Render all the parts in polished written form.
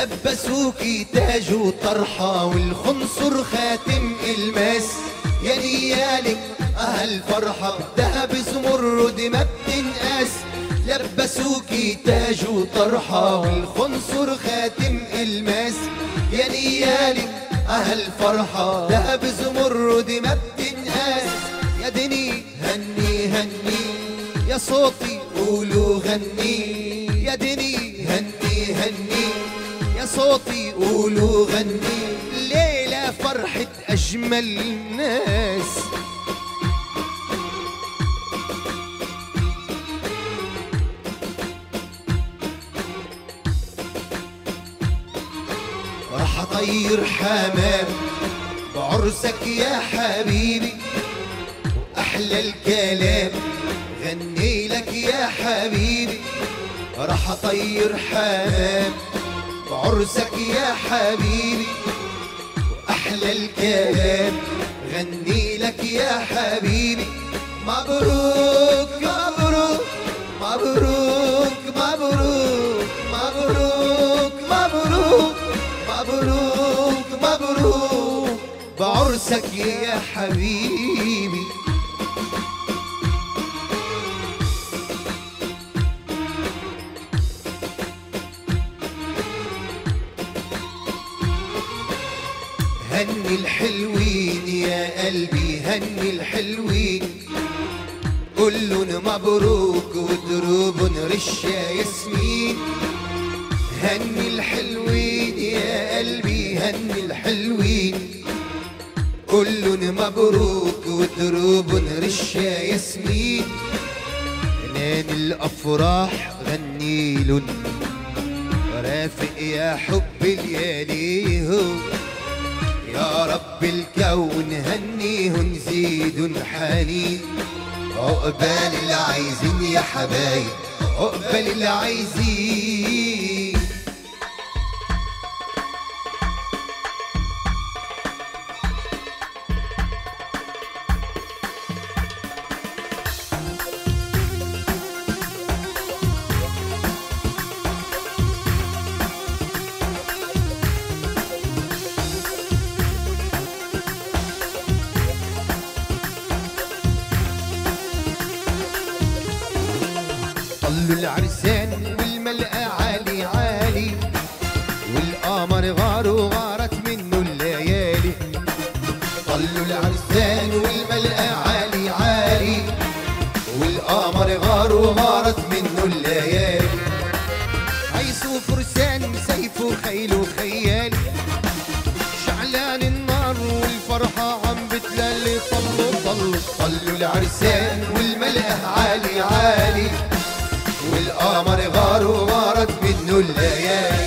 لبسوكي تاج وطرحة والخنصر خاتم الماس، يا نيالك أهل فرحة بذهب زمرد ما بتنقاس. لبسوكي تاج وطرحة والخنصر خاتم الماس، يا نيالك أهل فرحة ذهب زمرد ما بتنقاس. يا دني هني هني يا صوتي قولوا غني، يا دني هني هني يا صوتي قولوا غني. ليلة فرحة أجمل الناس. راح أطير حمام بعرسك يا حبيبي، وأحلى الكلام غني لك يا حبيبي. راح أطير حمام بعرسك يا حبيبي، وأحلى الكلام غني لك يا حبيبي. مبروك مبروك مبروك مبروك مبروك مبروك مبروك مبروك بعرسك يا حبيبي. هني الحلوين يا قلبي هني الحلوين، كلن مبروك ودروبن رشا ياسمين. هني الحلوين يا قلبي هني الحلوين، كلن مبروك ودروبن رشا ياسمين. هنان الأفراح غنيلن رافق يا حب اللياليه، يا رب الكون هنيهن زيدن حنين. عقبال اللي عايزين يا حبايب عقبال اللي عايزين. طلوا العرسان والملقى عالي عالي، والقمر غاروا غارت منه الليالي. طلوا العرسان والملقى عالي عالي، والقمر غاروا غارت منه الليالي. عيسو فرسان سيفه خيله خيالي، شعلان النار والفرحة عم بتلالي. طلوا طلوا طلوا العرسان والملقى عالي عالي، والقمر غار وغارت منه الليالي.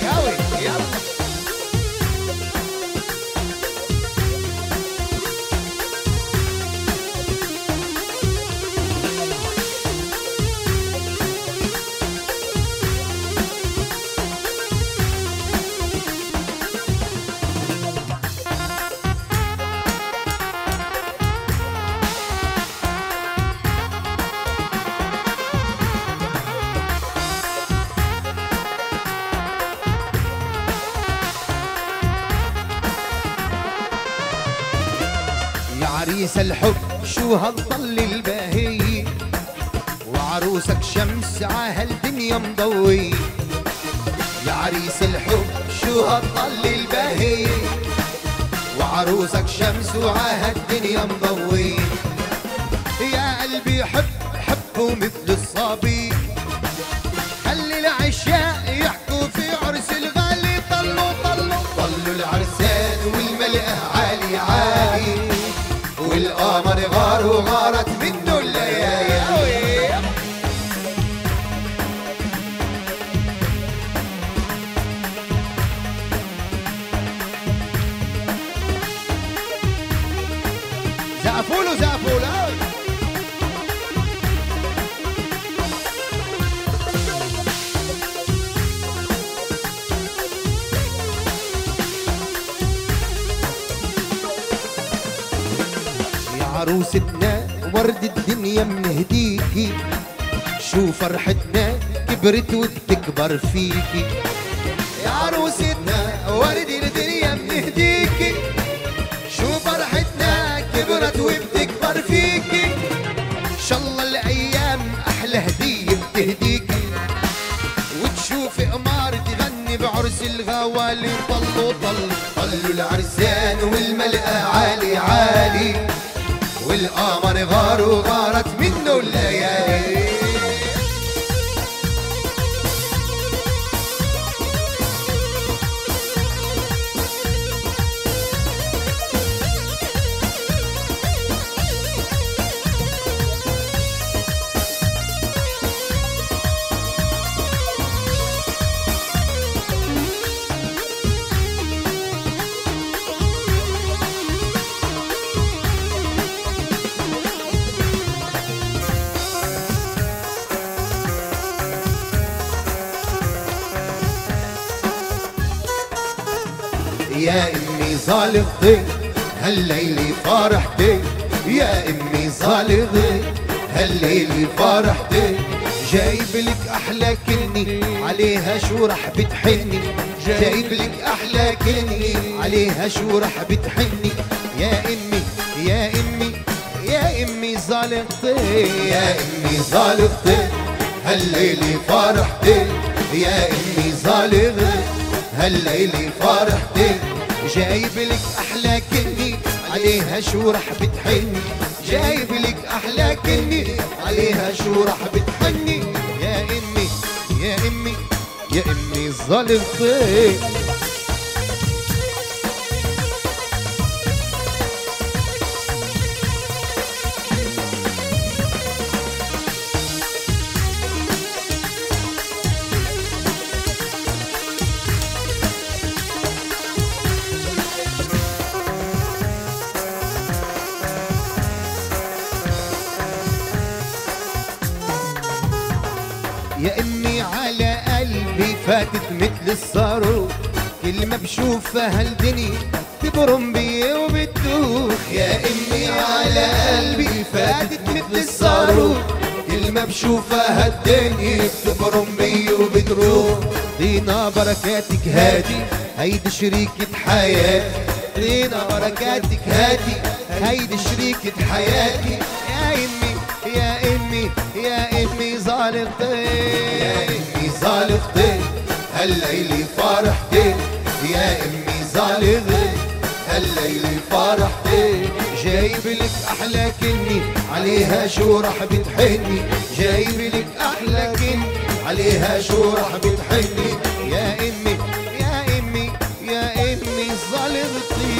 عريس الحب شو هالطل الباهي، وعروسك شمس عهالدنيا مضوي. يا عريس الحب شو هالطل الباهي، وعروسك شمس وعهالدنيا مضوي. يا قلبي حب حبه مثل الصبي، خلي العشاق يحكوا في عرس الغالي. طلوا طلوا طلوا العرسان والملقى عالي عالي، والقمر غار وغارت منه الليالي. زقفوله زقفوله. عروستنا ورد الدنيا منهديكي، شو فرحتنا كبرت وبتكبر فيكي. يا عروستنا ورد الدنيا بنهديكي، شو فرحتنا كبرت وبتكبر فيكي، ان شاء الله الايام احلى هديه بتهديكي، وتشوفي قمار تغني بعرس الغوالي. طلوا طلوا العرسان والملقى عالي عالي، والقمر غار وغارت منه الليالي. يا امي زالغتي هالليلة فرحتي، يا امي زالغتي هالليلة فرحتي، جايب لك احلى كني عليها شو رح بتحني، جايب لك احلى كني عليها شو رح بتحني. يا امي يا امي يا امي زالغتي، يا امي زالغتي هالليلة فرحتي، يا امي زالغتي هالليلة فرحتي، جايب لك احلى كني عليها شو رح بتحني، جايب لك احلى كني عليها شو رح بتحني. يا امي يا امي يا امي ظلمتي. يا امي على قلبي فاتت مثل الصاروخ، كل ما بشوفها هالدنيا تبرم بي وبتدوخ. يا امي على قلبي فاتت مثل الصاروخ، كل ما بشوفها هالدنيا بتبرم بي وبتروح. دينا بركاتك هادي هيدي شريكة حياتي، دينا بركاتك هادي هيدي شريكة حياتي. يا امي يا امي يا امي زالغتي، يا امي زالغتي هالليلة فرحتي، يا امي زالغتي هالليلة فرحتي، جايب لك احلى كني عليها شو رح بتحني، جايب لك احلى كني عليها شو رح بتحني. يا امي يا امي يا امي زالغتي.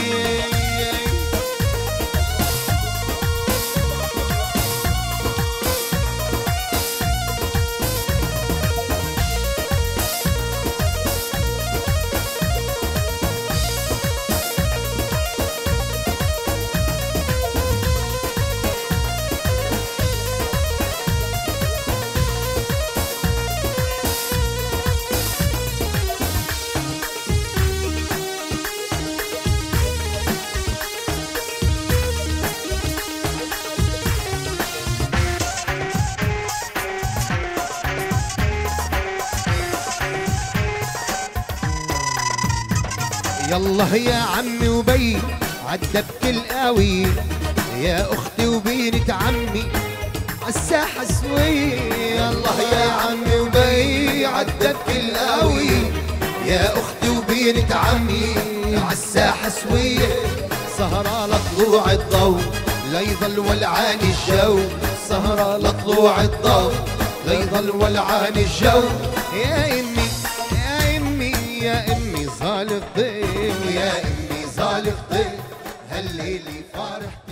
يلا يا عمي وبي عدى بكل قوي، يا اختي وبينة عمي عالساحة سوية. يلا يا عمي وبي عدى بكل قوي، يا اختي وبينة عمي عالساحة سوية. سهرة لطلوع الضو ليظل ولعان الجو، سهرة لطلوع الضو ليظل ولعان الجو. يا امي يا امي يا امي زالغتي، يا امي زالغتي هالليلة فرحتي.